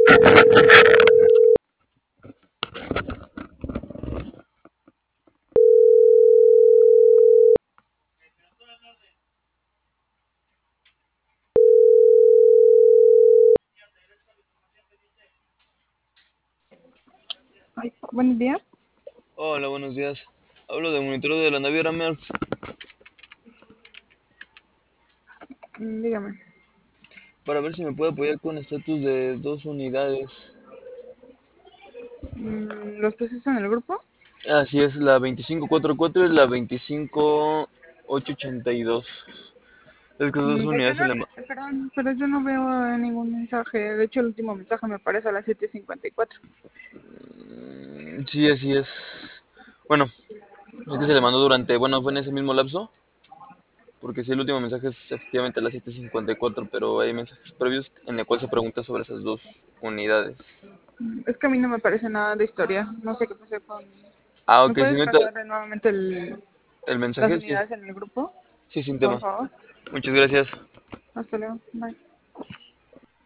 Ay, buenos días. Hola, buenos días. Hablo de monitoreo de la naviera Merckx Dígame. para ver si me puede apoyar con estatus de 2 unidades. ¿Los peces en el grupo? Así es, la 2544 y la 25882. Es que 2 unidades Yo se no, le... perdón, pero yo no veo ningún mensaje. De hecho, el último mensaje me aparece a las 7:54. Sí, así es. Bueno, es que se le mandó durante... Bueno, fue en ese mismo lapso. Porque sí, el último mensaje es efectivamente a las 7:54, pero hay mensajes previos en el cual se pregunta sobre esas 2 unidades. Es que a mí no me aparece nada de historia. No sé qué pasó con... Ah, ¿Me ok, puedes señorita, pasar nuevamente el las mensaje sí, unidades en el grupo? sí, sin Por tema. favor. Muchas gracias. Hasta luego. Bye.